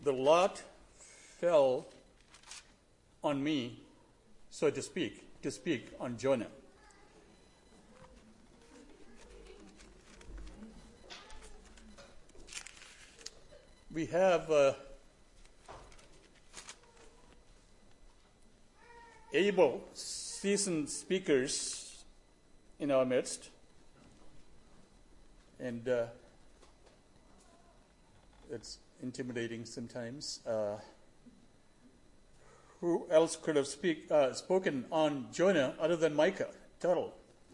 the lot fell on me, so to speak on Jonah. We have able, seasoned speakers in our midst, and it's intimidating sometimes. Who else could have spoken on Jonah other than Micah Tuttle?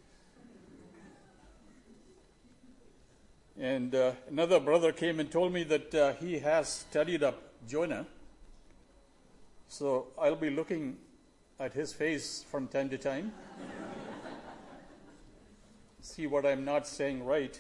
And another brother came and told me that he has studied up Jonah. So I'll be looking at his face from time to time. See what I'm not saying right.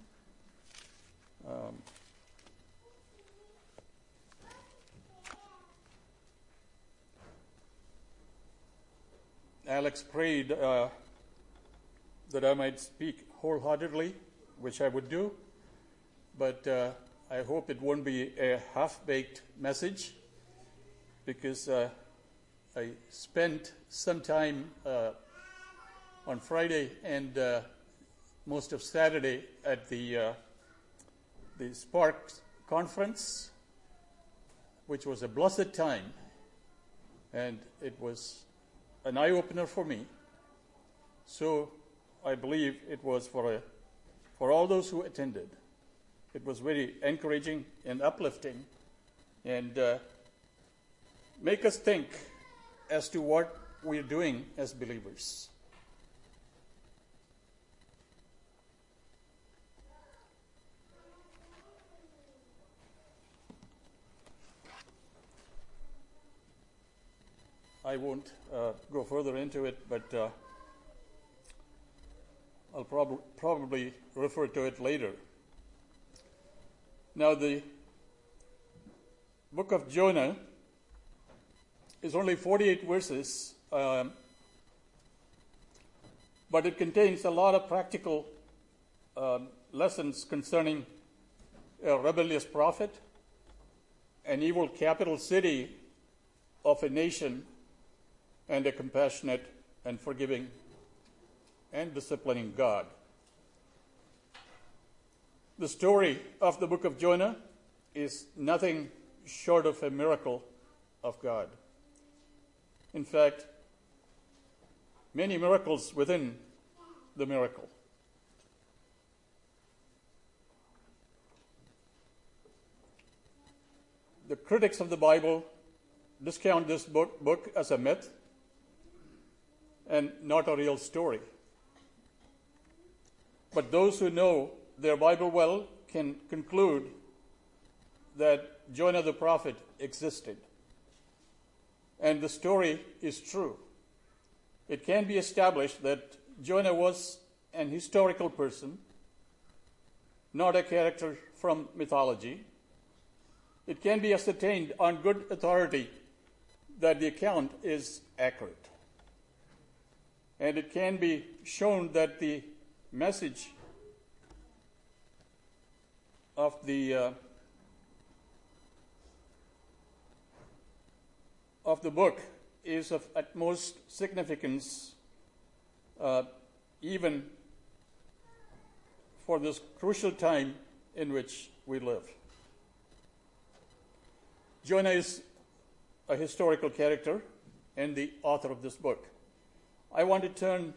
Alex prayed that I might speak wholeheartedly, which I would do, but I hope it won't be a half-baked message, because I spent some time on Friday and most of Saturday at the Sparks conference, which was a blessed time, and it was an eye-opener for me. So I believe it was for all those who attended. It was very encouraging and uplifting, and make us think as to what we're doing as believers. I won't go further into it, but I'll probably refer to it later. Now, the book of Jonah is only 48 verses, but it contains a lot of practical lessons concerning a rebellious prophet, an evil capital city of a nation, and a compassionate and forgiving and disciplining God. The story of the book of Jonah is nothing short of a miracle of God. In fact, many miracles within the miracle. The critics of the Bible discount this book as a myth and not a real story. But those who know their Bible well can conclude that Jonah the prophet existed, and the story is true. It can be established that Jonah was an historical person, not a character from mythology. It can be ascertained on good authority that the account is accurate. And it can be shown that the message of the book is of utmost significance, even for this crucial time in which we live. Jonah is a historical character and the author of this book. I want to turn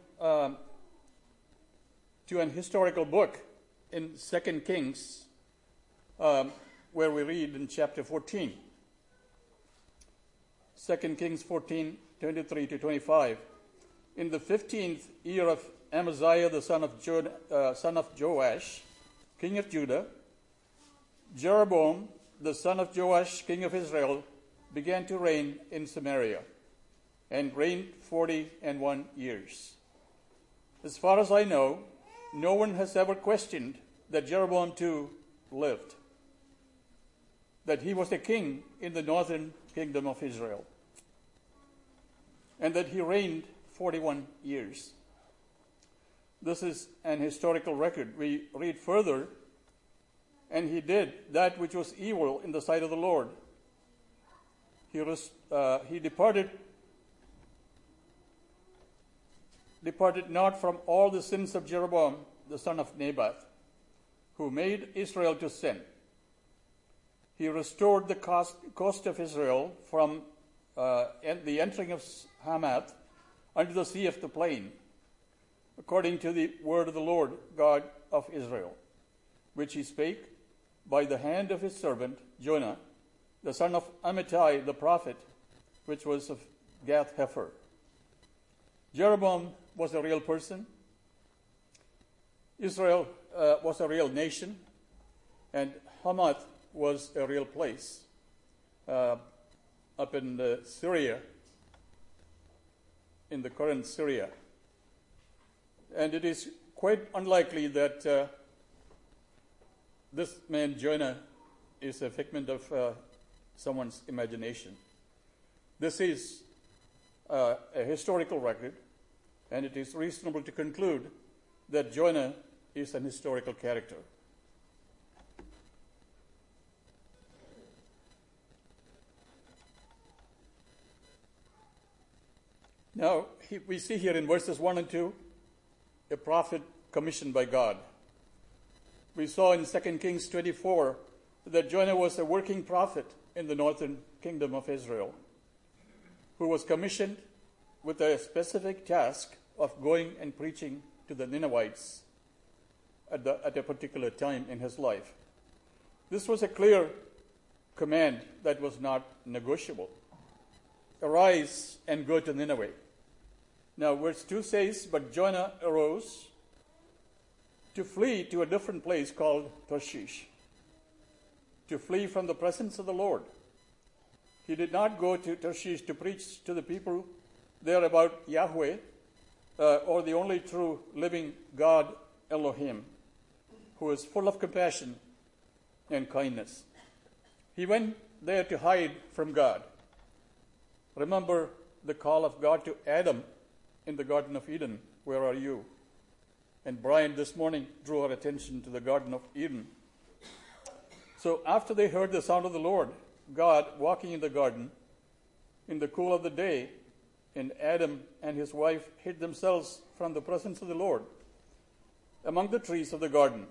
to an historical book in 2 Kings, where we read in chapter 14. 2 Kings 14, 23 to 25. In the 15th year of Amaziah, the son of Joash, king of Judah, Jeroboam, the son of Joash, king of Israel, began to reign in Samaria, and reigned 41 years. As far as I know, no one has ever questioned that Jeroboam too lived, that he was a king in the northern kingdom of Israel, and that he reigned 41 years. This is an historical record. We read further, and he did that which was evil in the sight of the Lord, He departed not from all the sins of Jeroboam, the son of Nebat, who made Israel to sin. He restored the coast of Israel from the entering of Hamath unto the sea of the plain, according to the word of the Lord God of Israel, which he spake by the hand of his servant Jonah, the son of Amittai the prophet, which was of Gath-hepher. Jeroboam was a real person. Israel was a real nation, and Hamath was a real place up in Syria, in the current Syria. And it is quite unlikely that this man Jonah is a figment of someone's imagination. This is a historical record, and it is reasonable to conclude that Jonah is an historical character. Now, we see here in verses 1 and 2 a prophet commissioned by God. We saw in 2 Kings 24 that Jonah was a working prophet in the northern kingdom of Israel, who was commissioned with a specific task of going and preaching to the Ninevites at a particular time in his life. This was a clear command that was not negotiable. Arise and go to Nineveh. Now, verse 2 says, but Jonah arose to flee to a different place called Tarshish, to flee from the presence of the Lord. He did not go to Tarshish to preach to the people there about Yahweh or the only true living God, Elohim, who is full of compassion and kindness. He went there to hide from God. Remember the call of God to Adam in the Garden of Eden, where are you? And Brian this morning drew our attention to the Garden of Eden. So after they heard the sound of the Lord, God walking in the garden in the cool of the day, and Adam and his wife hid themselves from the presence of the Lord among the trees of the garden.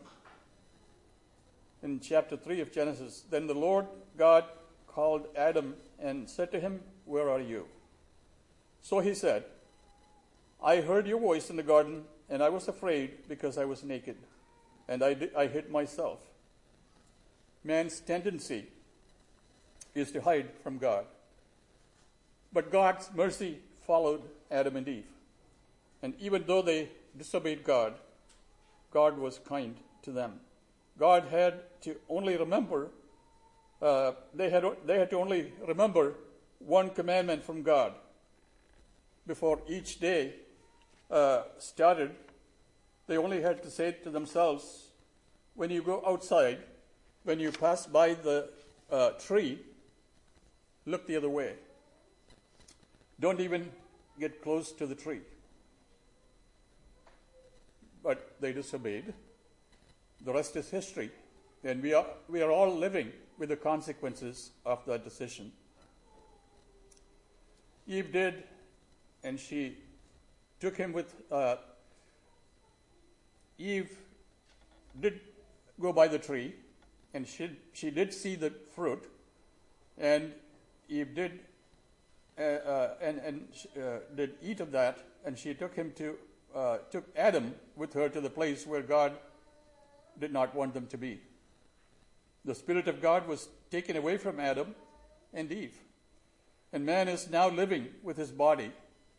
In chapter 3 of Genesis, then the Lord God called Adam and said to him, where are you? So he said, I heard your voice in the garden, and I was afraid because I was naked, and I hid myself. Man's tendency is to hide from God. But God's mercy followed Adam and Eve. And even though they disobeyed God, God was kind to them. God had to only remember, they had to only remember one commandment from God before each day started. They only had to say to themselves, when you go outside, when you pass by the tree, look the other way. Don't even get close to the tree. But they disobeyed. The rest is history. And we are all living with the consequences of that decision. Eve did, and she took him with... Eve did go by the tree, and she did see the fruit, and Eve did did eat of that, and she took Adam with her to the place where God did not want them to be. The Spirit of God was taken away from Adam and Eve, and man is now living with his body,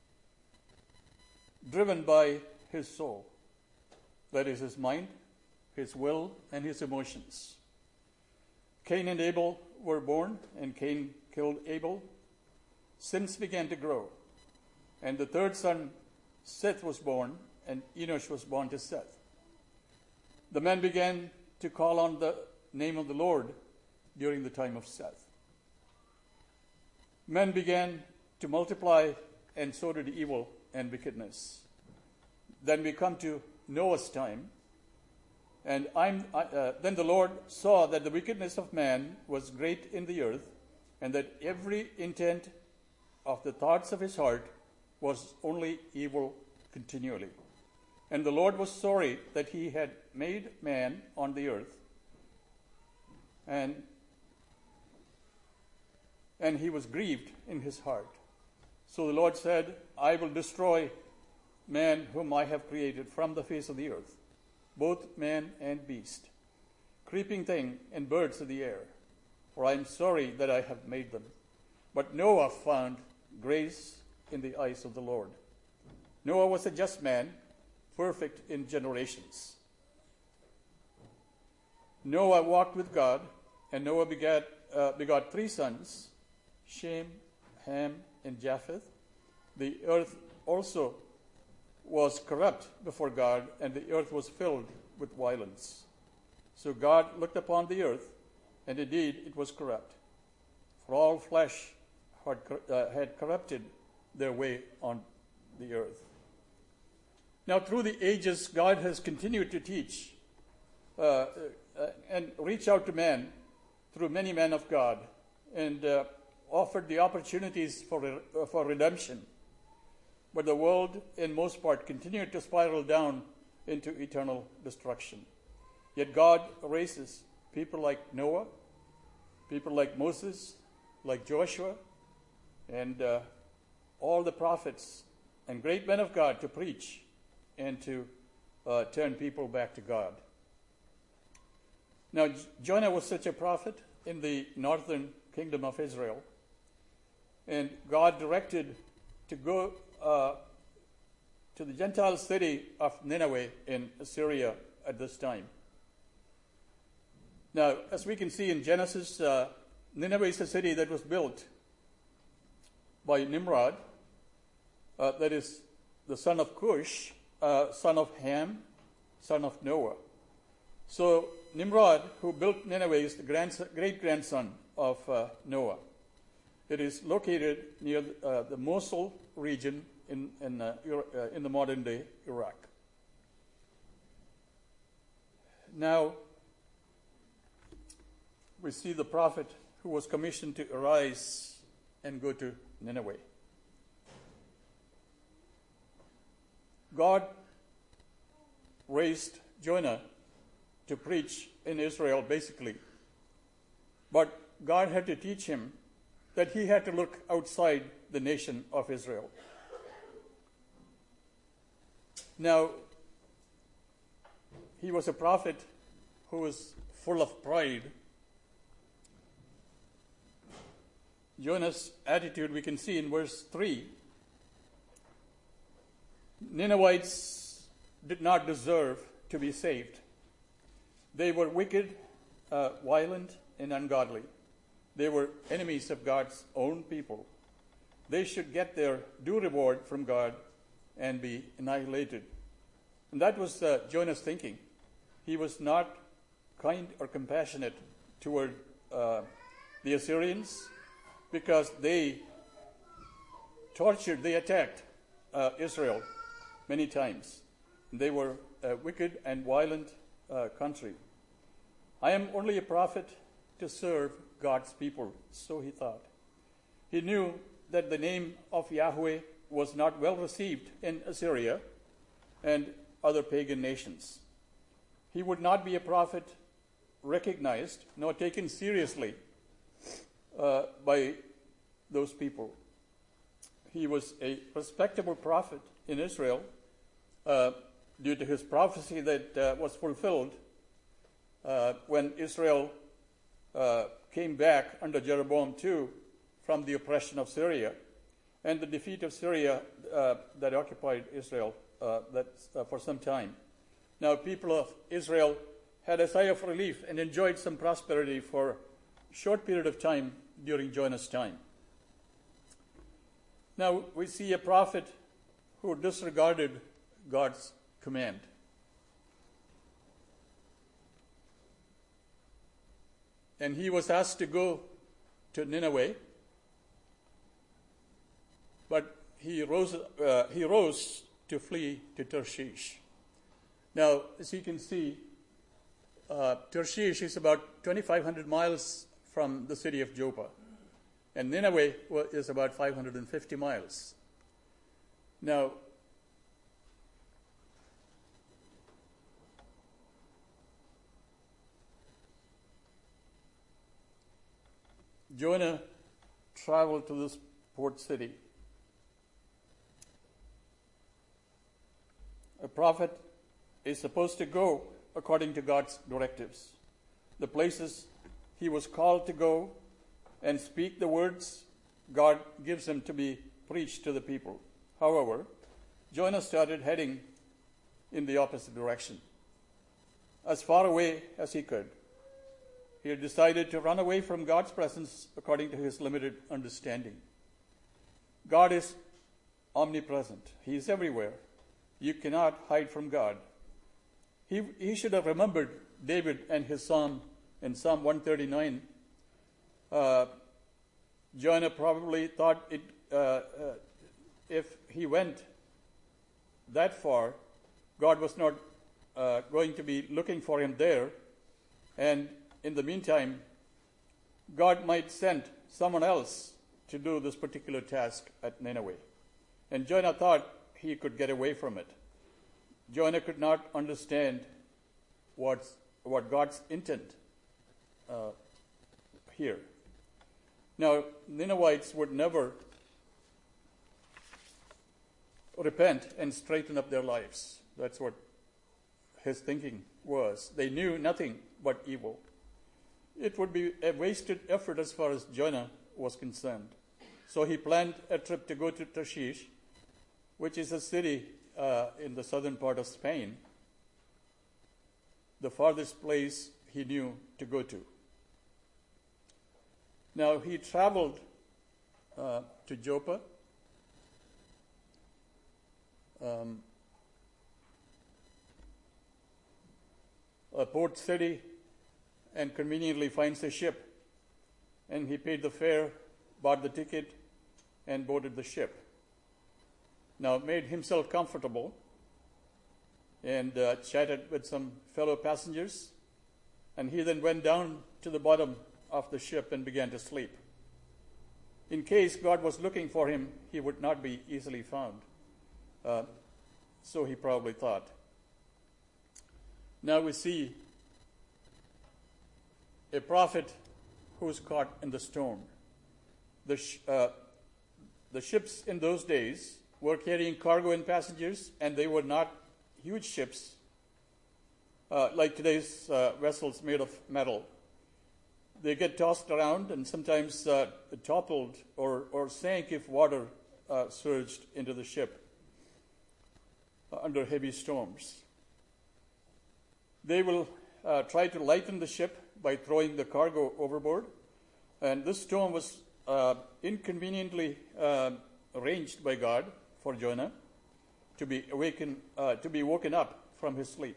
driven by his soul. That is his mind, his will, and his emotions. Cain and Abel were born, and Cain killed Abel. Sins began to grow. And the third son, Seth, was born, and Enosh was born to Seth. The men began to call on the name of the Lord during the time of Seth. Men began to multiply, and so did evil and wickedness. Then we come to Noah's time, and then the Lord saw that the wickedness of man was great in the earth, and that every intent of the thoughts of his heart was only evil continually. And the Lord was sorry that he had made man on the earth, and he was grieved in his heart. So the Lord said, I will destroy man whom I have created from the face of the earth, both man and beast, creeping thing and birds of the air, for I am sorry that I have made them. But Noah found grace in the eyes of the Lord. Noah was a just man, perfect in generations. Noah walked with God, and Noah begot 3 sons, Shem, Ham, and Japheth. The earth also was corrupt before God, and the earth was filled with violence. So God looked upon the earth, and indeed it was corrupt, for all flesh had corrupted their way on the earth. Now, through the ages, God has continued to teach and reach out to man through many men of God, and offered the opportunities for redemption. But the world, in most part, continued to spiral down into eternal destruction. Yet God raises people like Noah, people like Moses, like Joshua, and all the prophets and great men of God to preach and to turn people back to God. Now, Jonah was such a prophet in the northern kingdom of Israel, and God directed to go to the Gentile city of Nineveh in Assyria at this time. Now, as we can see in Genesis, Nineveh is a city that was built by Nimrod, that is the son of Cush, son of Ham, son of Noah. So Nimrod, who built Nineveh, is the great-grandson of Noah. It is located near the Mosul region in the modern-day Iraq. Now, we see the prophet who was commissioned to arise and go to Nineveh. God raised Jonah to preach in Israel, basically. But God had to teach him that he had to look outside the nation of Israel. Now, he was a prophet who was full of pride. Jonah's attitude we can see in verse 3. Ninevites did not deserve to be saved. They were wicked, violent, and ungodly. They were enemies of God's own people. They should get their due reward from God and be annihilated. And that was Jonah's thinking. He was not kind or compassionate toward the Assyrians, because they attacked Israel many times. They were a wicked and violent country. I am only a prophet to serve God's people, so he thought. He knew that the name of Yahweh was not well received in Assyria and other pagan nations. He would not be a prophet recognized nor taken seriously by those people. He was a respectable prophet in Israel due to his prophecy that was fulfilled when Israel came back under Jeroboam II from the oppression of Syria and the defeat of Syria that occupied Israel for some time. Now, people of Israel had a sigh of relief and enjoyed some prosperity for a short period of time during Jonah's time. Now, we see a prophet who disregarded God's command. And he was asked to go to Nineveh, but he rose to flee to Tarshish. Now, as you can see, Tarshish is about 2,500 miles from the city of Joppa. And Nineveh is about 550 miles. Now, Jonah traveled to this port city. A prophet is supposed to go according to God's directives. The places he was called to go and speak the words God gives him to be preached to the people. However, Jonah started heading in the opposite direction, as far away as he could. He had decided to run away from God's presence according to his limited understanding. God is omnipresent. He is everywhere. You cannot hide from God. He should have remembered David and his psalm in Psalm 139. Jonah probably thought if he went that far, God was not going to be looking for him there. And in the meantime, God might send someone else to do this particular task at Nineveh. And Jonah thought he could get away from it. Jonah could not understand what God's intent here. Now, Ninevites would never repent and straighten up their lives. That's what his thinking was. They knew nothing but evil. It would be a wasted effort as far as Jonah was concerned. So he planned a trip to go to Tarshish, which is a city in the southern part of Spain, the farthest place he knew to go to. Now, he traveled to Joppa, a port city, and conveniently finds a ship. And he paid the fare, bought the ticket, and boarded the ship. Now, made himself comfortable and chatted with some fellow passengers. And he then went down to the bottom of the ship and began to sleep. In case God was looking for him, he would not be easily found. So he probably thought. Now we see a prophet who's caught in the storm. The ships in those days were carrying cargo and passengers, and they were not huge ships like today's vessels made of metal. They get tossed around and sometimes toppled or sank if water surged into the ship under heavy storms. They will try to lighten the ship by throwing the cargo overboard. And this storm was inconveniently arranged by God for Jonah to be woken up from his sleep.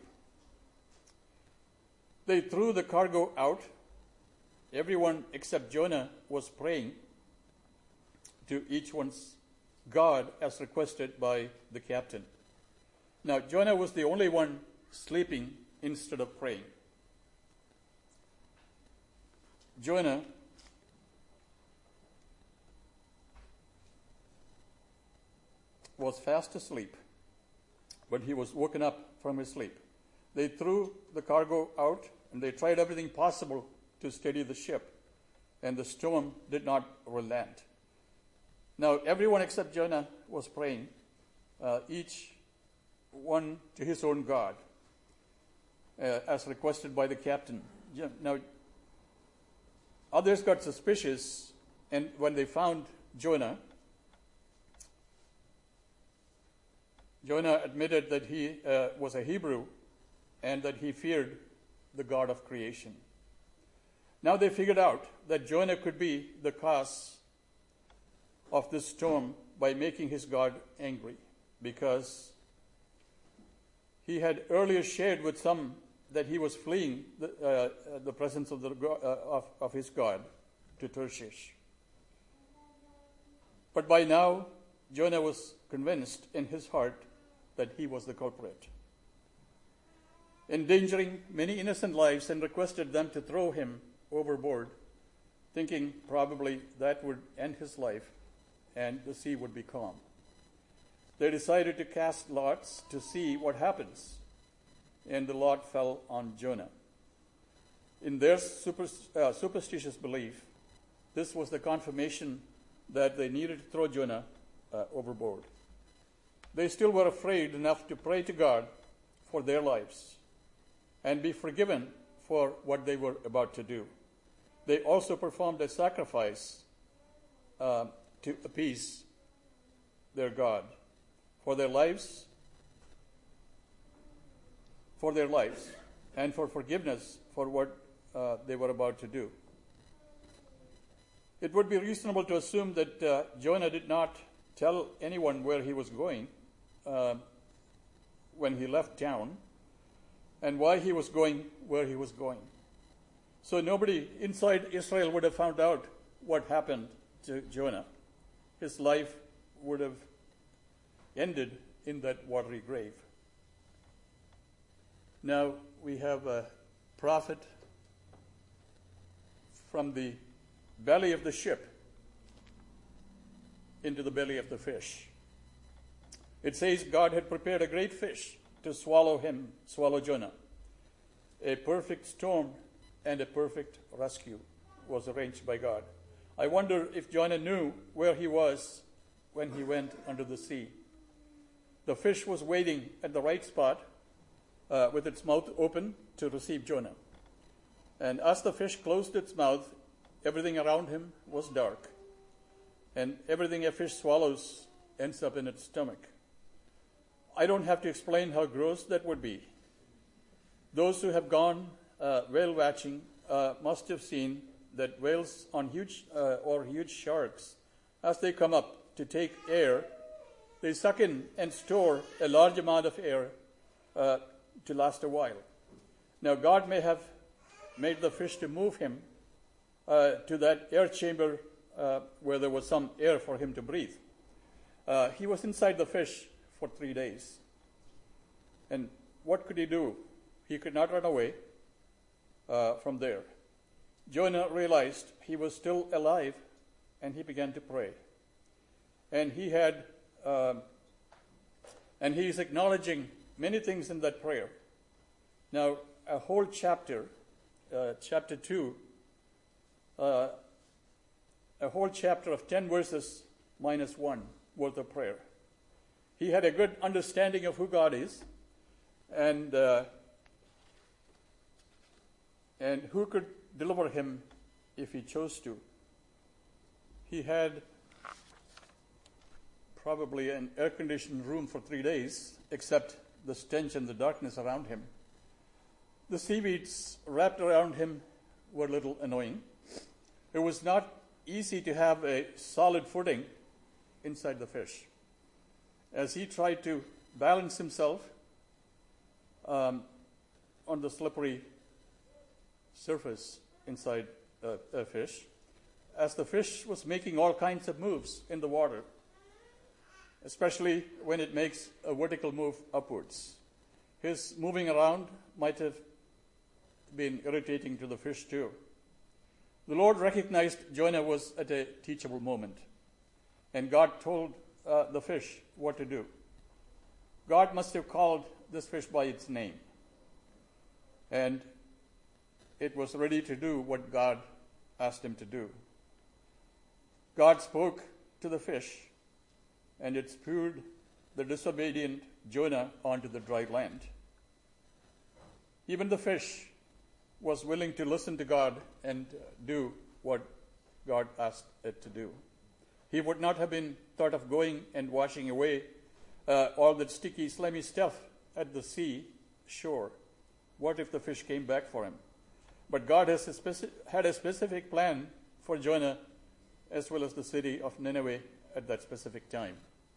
They threw the cargo out. Everyone except Jonah was praying to each one's God as requested by the captain. Now, Jonah was the only one sleeping instead of praying. Jonah was fast asleep when he was woken up from his sleep. They threw the cargo out and they tried everything possible to steady the ship, and the storm did not relent. Now, everyone except Jonah was praying, each one to his own God, as requested by the captain. Now, others got suspicious, and when they found Jonah admitted that he was a Hebrew and that he feared the God of creation. Now they figured out that Jonah could be the cause of this storm by making his God angry, because he had earlier shared with some that he was fleeing the presence of his God to Tarshish. But by now, Jonah was convinced in his heart that he was the culprit, endangering many innocent lives, and requested them to throw him overboard thinking probably that would end his life and the sea would be calm. They decided to cast lots to see what happens, and the lot fell on Jonah. In their superstitious belief, this was the confirmation that they needed to throw Jonah overboard. They still were afraid enough to pray to God for their lives and be forgiven for what they were about to do. They also performed a sacrifice to appease their God for their lives, and for forgiveness for what they were about to do. It would be reasonable to assume that Jonah did not tell anyone where he was going when he left town and why he was going where he was going. So nobody inside Israel would have found out what happened to Jonah. His life would have ended in that watery grave. Now we have a prophet from the belly of the ship into the belly of the fish. It says God had prepared a great fish to swallow Jonah. A perfect storm and a perfect rescue was arranged by God. I wonder if Jonah knew where he was when he went under the sea. The fish was waiting at the right spot with its mouth open to receive Jonah. And as the fish closed its mouth, everything around him was dark. And everything a fish swallows ends up in its stomach. I don't have to explain how gross that would be. Those who have gone whale watching must have seen that whales on huge sharks, as they come up to take air, they suck in and store a large amount of air to last a while. Now, God may have made the fish to move him to that air chamber where there was some air for him to breathe. He was inside the fish for 3 days. And what could he do? He could not run away from there. Jonah realized he was still alive, and he began to pray. And he is acknowledging many things in that prayer. Now, a whole chapter, chapter 2, a whole chapter of 10 verses minus 1 worth of prayer. He had a good understanding of who God is, and who could deliver him if he chose to. He had probably an air-conditioned room for 3 days, except the stench and the darkness around him. The seaweeds wrapped around him were a little annoying. It was not easy to have a solid footing inside the fish. As he tried to balance himself on the slippery surface inside a fish, as the fish was making all kinds of moves in the water, especially when it makes a vertical move upwards. His moving around might have been irritating to the fish too. The Lord recognized Jonah was at a teachable moment, and God told the fish what to do. God must have called this fish by its name, and it was ready to do what God asked him to do. God spoke to the fish, and it spewed the disobedient Jonah onto the dry land. Even the fish was willing to listen to God and do what God asked it to do. He would not have been thought of going and washing away all that sticky, slimy stuff at the sea shore. What if the fish came back for him? But God had a specific plan for Jonah as well as the city of Nineveh at that specific time.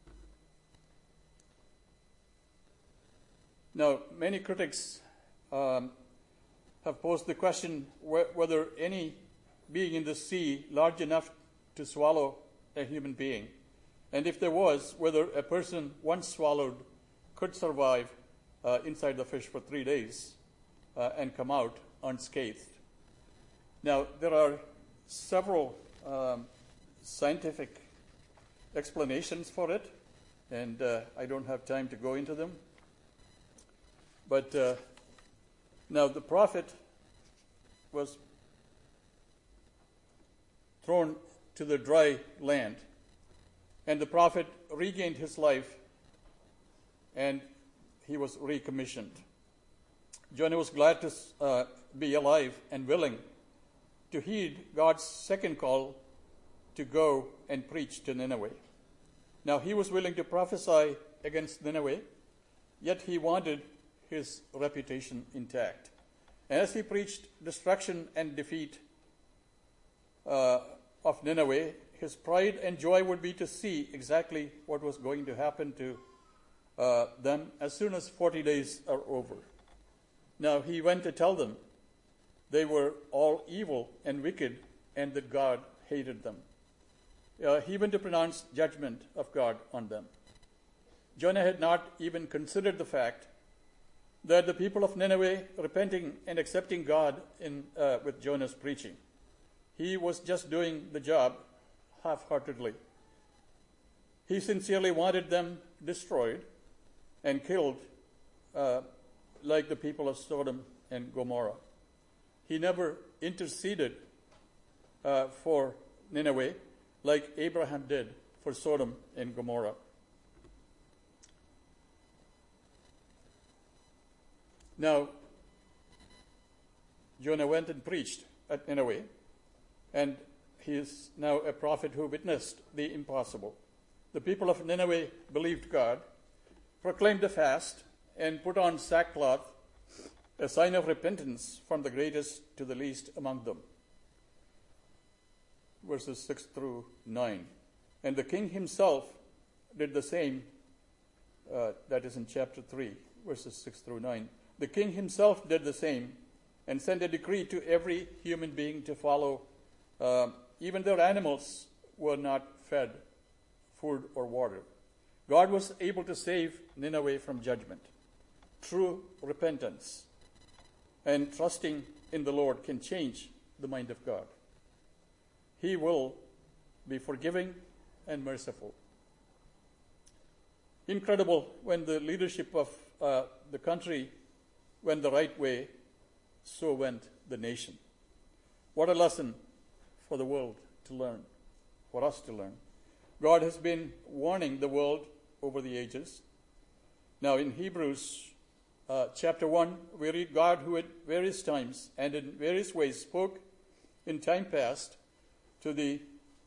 Now, many critics have posed the question whether any being in the sea large enough to swallow a human being, and if there was, whether a person once swallowed could survive inside the fish for 3 days and come out unscathed. Now, there are several scientific explanations for it, and I don't have time to go into them. But now the prophet was thrown to the dry land, and the prophet regained his life, and he was recommissioned. Jonah was glad to be alive and willing to heed God's second call to go and preach to Nineveh. Now, he was willing to prophesy against Nineveh, yet he wanted his reputation intact. And as he preached destruction and defeat of Nineveh, his pride and joy would be to see exactly what was going to happen to them as soon as 40 days are over. Now, he went to tell them they were all evil and wicked and that God hated them. He went to pronounce judgment of God on them. Jonah had not even considered the fact that the people of Nineveh repenting and accepting God with Jonah's preaching. He was just doing the job half-heartedly. He sincerely wanted them destroyed and killed like the people of Sodom and Gomorrah. He never interceded for Nineveh like Abraham did for Sodom and Gomorrah. Now, Jonah went and preached at Nineveh, and he is now a prophet who witnessed the impossible. The people of Nineveh believed God, proclaimed a fast, and put on sackcloth, a sign of repentance from the greatest to the least among them. Verses 6 through 9. And the king himself did the same. That is in chapter 3, verses 6 through 9. The king himself did the same and sent a decree to every human being to follow. Even their animals were not fed food or water. God was able to save Nineveh from judgment. True repentance and trusting in the Lord can change the mind of God. He will be forgiving and merciful. Incredible when the leadership of the country went the right way, so went the nation. What a lesson for the world to learn, for us to learn. God has been warning the world over the ages. Now in Hebrews chapter 1, we read God who at various times and in various ways spoke in time past to the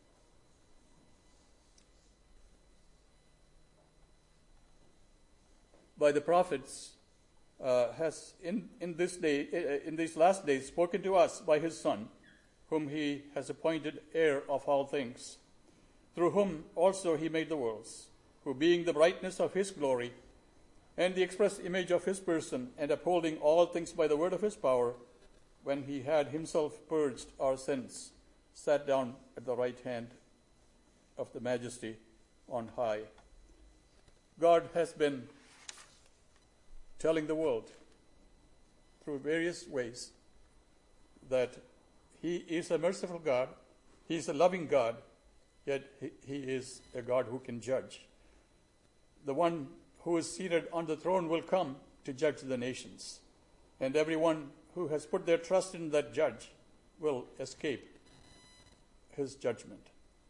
by the prophets has in these last days spoken to us by his Son, whom he has appointed heir of all things, through whom also he made the worlds, who being the brightness of his glory and the express image of his person, and upholding all things by the word of his power, when he had himself purged our sins, sat down at the right hand of the majesty on high. God has been telling the world through various ways that he is a merciful God, he is a loving God, yet he is a God who can judge. The one who is seated on the throne will come to judge the nations, and everyone who has put their trust in that judge will escape his judgment.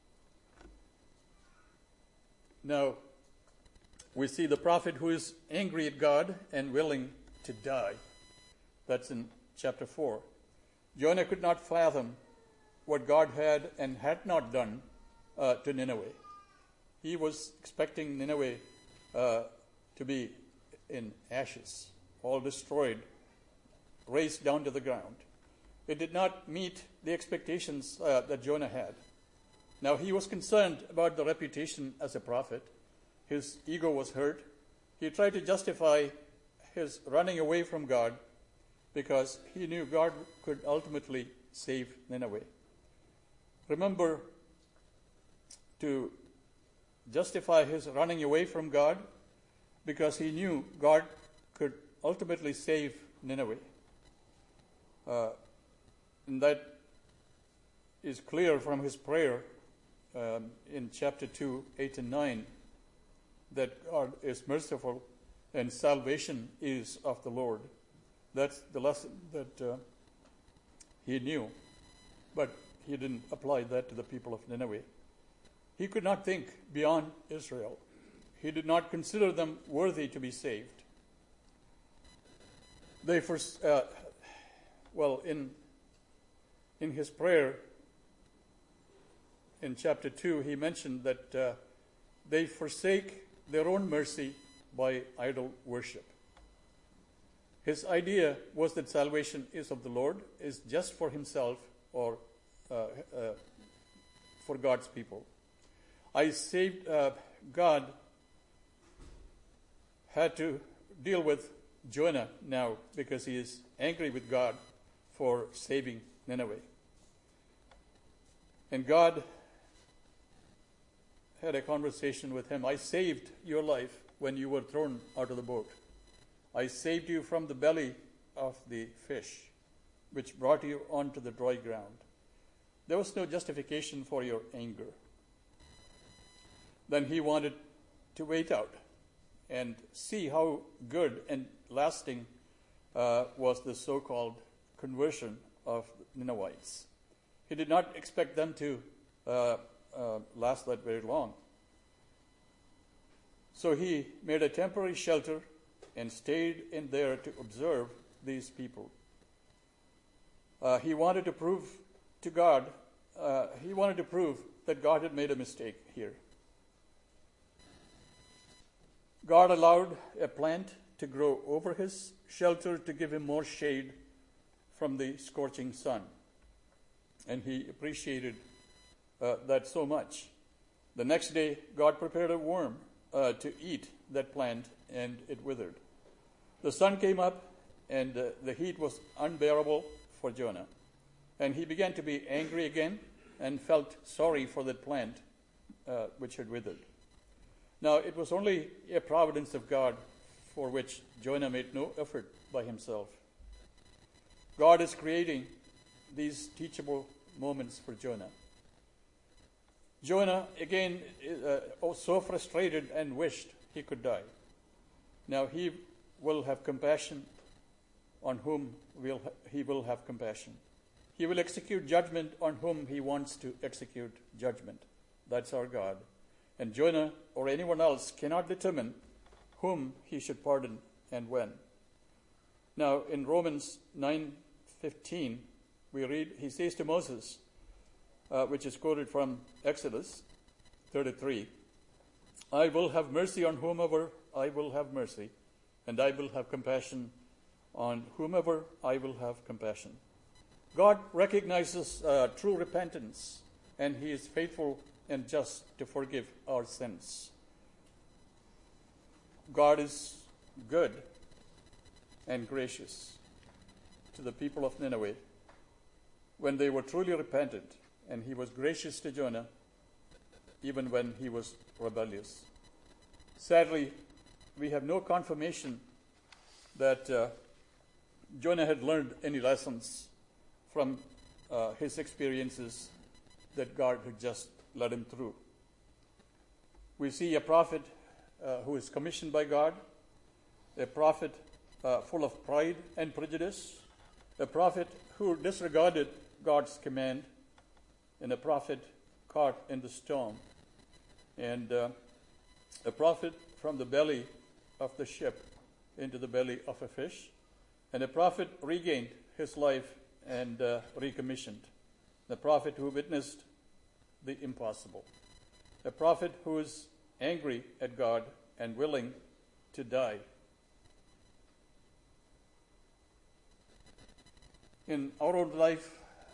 Now, we see the prophet who is angry at God and willing to die. That's in chapter 4. Jonah could not fathom what God had and had not done to Nineveh. He was expecting Nineveh to be in ashes, all destroyed, razed down to the ground. It did not meet the expectations that Jonah had. Now, he was concerned about the reputation as a prophet. His ego was hurt. He tried to justify his running away from God because he knew God could ultimately save Nineveh. Remember, to justify his running away from God because he knew God could ultimately save Nineveh. In that is clear from his prayer in chapter 2, 8 and 9, that God is merciful and salvation is of the Lord. That's the lesson that he knew, but he didn't apply that to the people of Nineveh. He could not think beyond Israel. He did not consider them worthy to be saved. They first, in his prayer in chapter 2, he mentioned that they forsake their own mercy by idol worship. His idea was that salvation is of the Lord, is just for himself or for God's people. God had to deal with Jonah now because he is angry with God for saving Nineveh. And God had a conversation with him. I saved your life when you were thrown out of the boat. I saved you from the belly of the fish, which brought you onto the dry ground. There was no justification for your anger. Then he wanted to wait out and see how good and lasting was the so-called conversion of Ninevites. He did not expect them to last that very long. So he made a temporary shelter and stayed in there to observe these people. He wanted to prove to God, that God had made a mistake here. God allowed a plant to grow over his shelter to give him more shade from the scorching sun. And he appreciated that so much. The next day, God prepared a worm to eat that plant, and it withered. The sun came up, and the heat was unbearable for Jonah. And he began to be angry again and felt sorry for that plant which had withered. Now, it was only a providence of God for which Jonah made no effort by himself. God is creating these teachable moments for Jonah. Jonah, again, was so frustrated and wished he could die. Now, he will have compassion on whom he will have compassion. He will execute judgment on whom he wants to execute judgment. That's our God. And Jonah or anyone else cannot determine whom he should pardon and when. Now, in Romans 9:15, we read, he says to Moses, which is quoted from Exodus 33, I will have mercy on whomever I will have mercy, and I will have compassion on whomever I will have compassion. God recognizes true repentance, and he is faithful and just to forgive our sins. God is good and gracious to the people of Nineveh when they were truly repentant, and he was gracious to Jonah even when he was rebellious. Sadly, we have no confirmation that Jonah had learned any lessons from his experiences that God had just led him through. We see a prophet who is commissioned by God, a prophet full of pride and prejudice, a prophet who disregarded God's command, and a prophet caught in the storm, and a prophet from the belly of the ship into the belly of a fish, and a prophet regained his life and recommissioned, the prophet who witnessed the impossible, a prophet who is angry at God and willing to die. In our own life,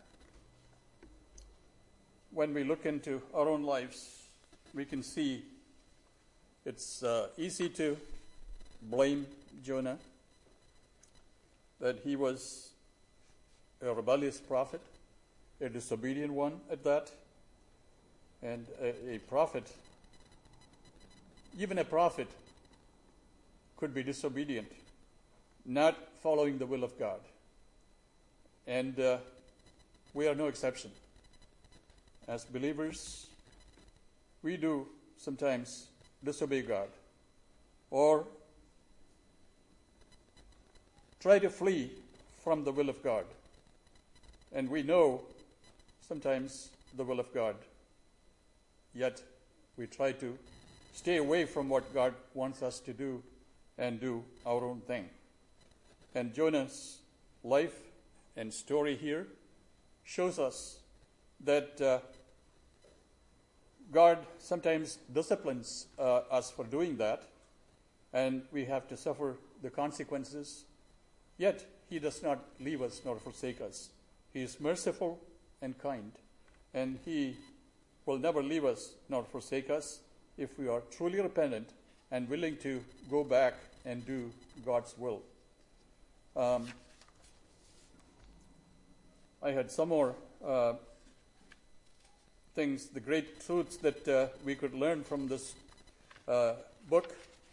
when we look into our own lives, we can see it's easy to blame Jonah, that he was a rebellious prophet, a disobedient one at that, and a prophet. Even a prophet could be disobedient, not following the will of God. And we are no exception. as believers, we do sometimes disobey God or try to flee from the will of God. And we know sometimes the will of God, yet we try to stay away from what God wants us to do and do our own thing. And Jonah's life and story here shows us that God sometimes disciplines us for doing that, and we have to suffer the consequences. Yet he does not leave us nor forsake us. He is merciful and kind, and he will never leave us nor forsake us if we are truly repentant and willing to go back and do God's will. I had some more things, the great truths that we could learn from this book,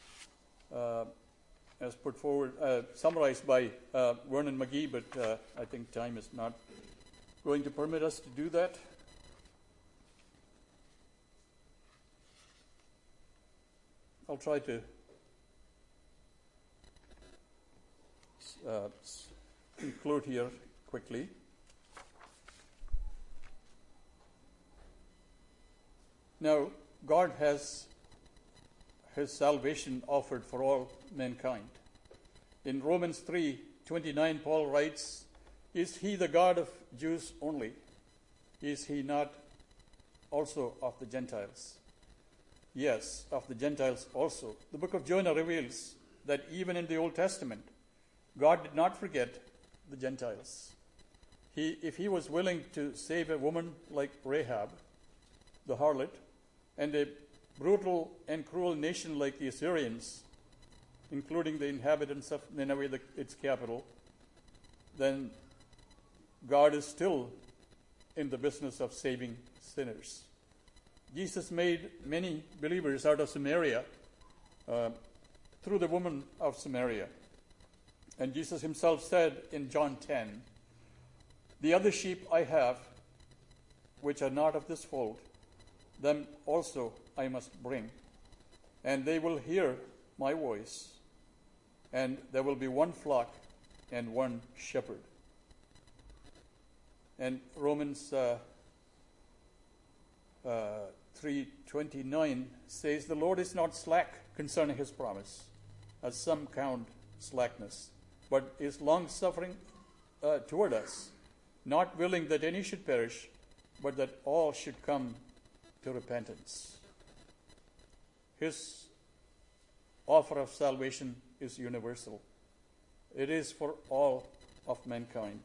as put forward, summarized by Vernon McGee, but I think time is not going to permit us to do that. I'll try to conclude here quickly. Now, God has his salvation offered for all mankind. In Romans 3:29, Paul writes, "Is he the God of Jews only? Is he not also of the Gentiles?" Yes, of the Gentiles also. The book of Jonah reveals that even in the Old Testament, God did not forget the Gentiles. If he was willing to save a woman like Rahab, the harlot, and a brutal and cruel nation like the Assyrians, including the inhabitants of Nineveh, its capital, then God is still in the business of saving sinners. Jesus made many believers out of Samaria through the woman of Samaria. And Jesus himself said in John 10, "The other sheep I have, which are not of this fold, them also I must bring, and they will hear my voice, and there will be one flock and one shepherd." And Romans 3:29 says, "The Lord is not slack concerning his promise, as some count slackness, but is long-suffering toward us, not willing that any should perish, but that all should come to repentance." His offer of salvation is universal. It is for all of mankind.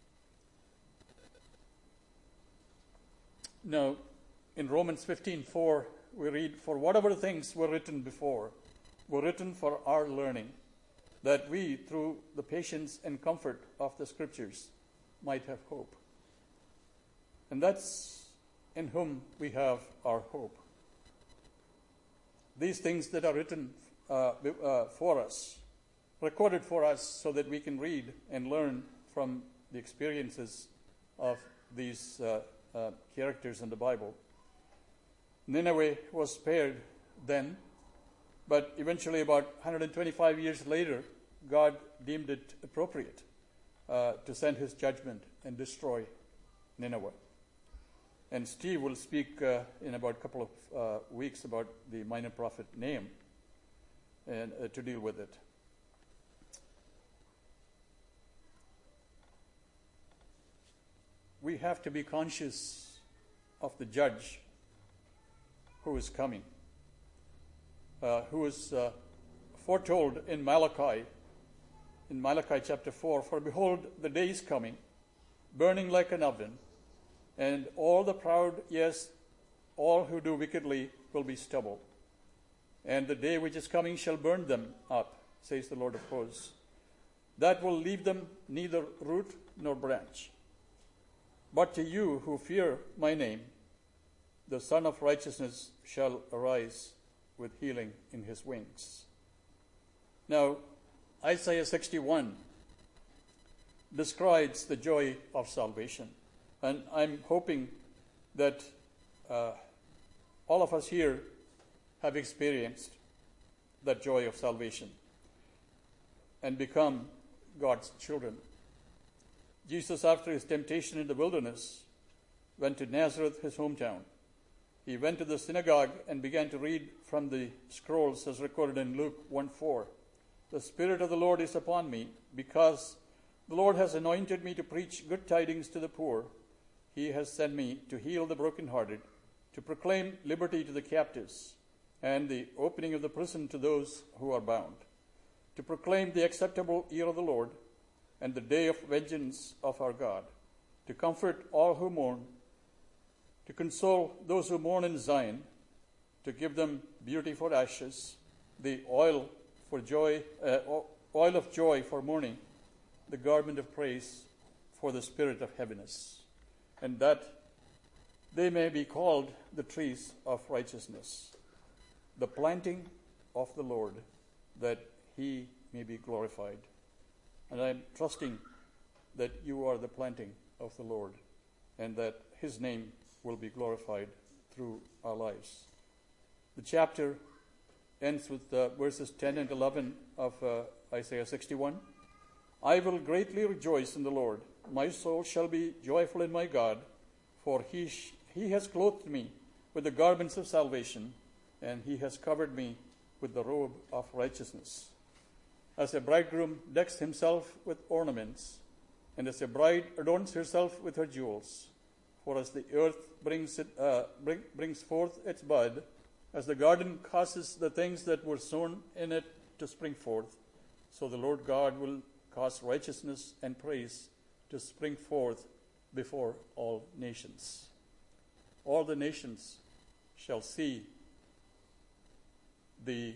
Now, in Romans 15:4, we read, "For whatever things were written before were written for our learning, that we, through the patience and comfort of the Scriptures, might have hope." And that's in whom we have our hope. These things that are written for us, recorded for us so that we can read and learn from the experiences of these characters in the Bible. Nineveh was spared then, but eventually about 125 years later, God deemed it appropriate to send his judgment and destroy Nineveh. And Steve will speak in about a couple of weeks about the minor prophet Nahum and to deal with it. We have to be conscious of the judge who is coming, who is foretold in Malachi chapter 4, "For behold, the day is coming, burning like an oven, and all the proud, yes, all who do wickedly will be stubble. And the day which is coming shall burn them up, says the Lord of hosts. That will leave them neither root nor branch. But to you who fear my name, the Son of Righteousness shall arise with healing in his wings." Now, Isaiah 61 describes the joy of salvation. And I'm hoping that all of us here have experienced that joy of salvation and become God's children. Jesus, after his temptation in the wilderness, went to Nazareth, his hometown. He went to the synagogue and began to read from the scrolls as recorded in Luke 1:4. The Spirit of the Lord is upon me, because the Lord has anointed me to preach good tidings to the poor. He has sent me to heal the brokenhearted, to proclaim liberty to the captives, and the opening of the prison to those who are bound, to proclaim the acceptable year of the Lord, and the day of vengeance of our God, to comfort all who mourn, to console those who mourn in Zion, to give them beauty for ashes, the oil of joy for mourning, the garment of praise for the spirit of heaviness, and that they may be called the trees of righteousness, the planting of the Lord, that he may be glorified. And I am trusting that you are the planting of the Lord, and that his name will be glorified through our lives. The chapter ends with verses 10 and 11 of Isaiah 61. I will greatly rejoice in the Lord. My soul shall be joyful in my God, for he has clothed me with the garments of salvation, and he has covered me with the robe of righteousness. As a bridegroom decks himself with ornaments, and as a bride adorns herself with her jewels, for as the earth brings forth its bud, as the garden causes the things that were sown in it to spring forth, so the Lord God will cause righteousness and praise to spring forth before all nations. All the nations shall see the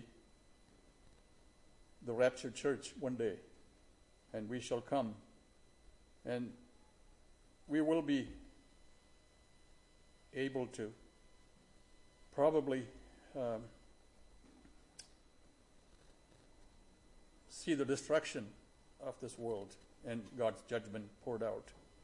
raptured church one day, and we shall come, and we will be able to probably see the destruction of this world and God's judgment poured out.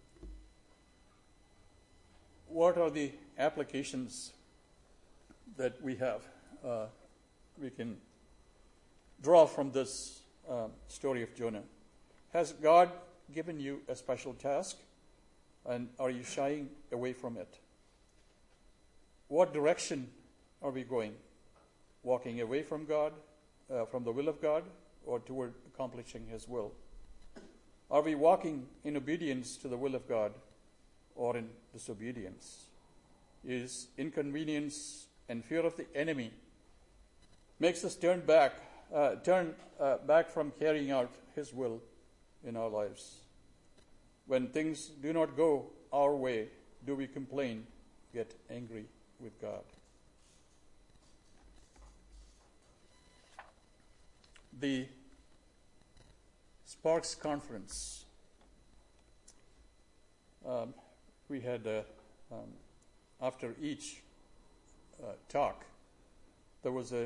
What are the applications that we have? We can draw from this story of Jonah. Has God given you a special task, and are you shying away from it? What direction are we going? Walking away from God, from the will of God, or toward accomplishing his will? Are we walking in obedience to the will of God, or in disobedience? Is inconvenience and fear of the enemy makes us turn back from carrying out his will in our lives? When things do not go our way, do we complain, get angry with God? The Sparks Conference, we had, after each talk, there was a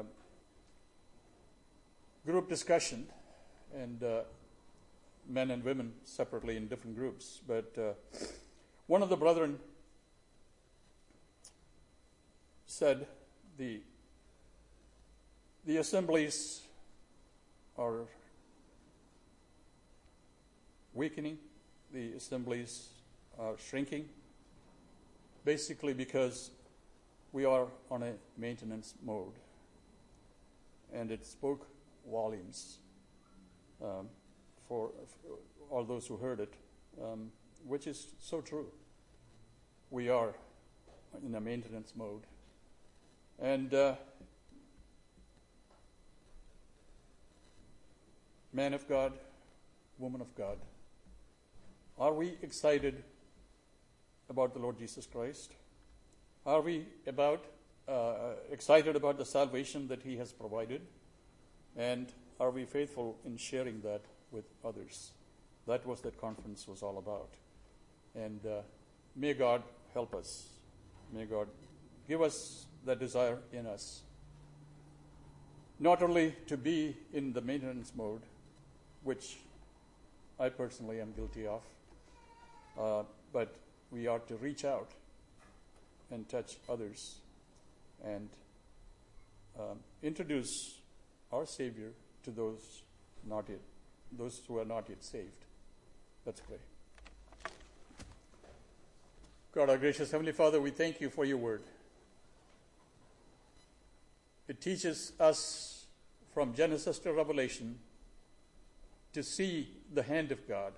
group discussion, and men and women separately in different groups. But one of the brethren said the assemblies are weakening, the assemblies are shrinking, basically because we are on a maintenance mode. And it spoke volumes for all those who heard it, which is so true. We are in a maintenance mode. And man of God, woman of God, are we excited about the Lord Jesus Christ? Are we excited about the salvation that he has provided? And are we faithful in sharing that with others? That was that conference was all about. And may God help us. May God give us that desire in us, not only to be in the maintenance mode, which I personally am guilty of, but we are to reach out and touch others and introduce our Savior to those who are not yet saved. Let's pray. God, our gracious Heavenly Father, we thank you for your word. It teaches us from Genesis to Revelation to see the hand of God,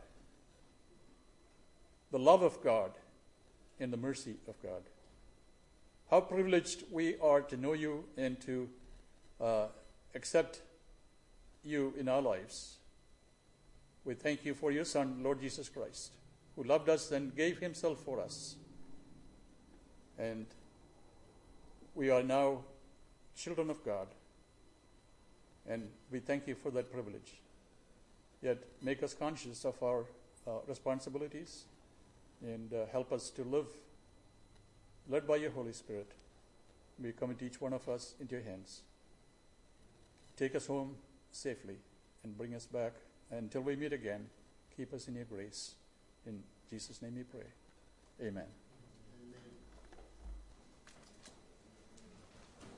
the love of God, and the mercy of God. How privileged we are to know you and to accept you in our lives. We thank you for your Son, Lord Jesus Christ, who loved us and gave himself for us. And we are now children of God. And we thank you for that privilege. Yet make us conscious of our responsibilities and help us to live led by your Holy Spirit. We commit each one of us into your hands. Take us home safely and bring us back. Until we meet again, keep us in your grace. In Jesus' name we pray. Amen.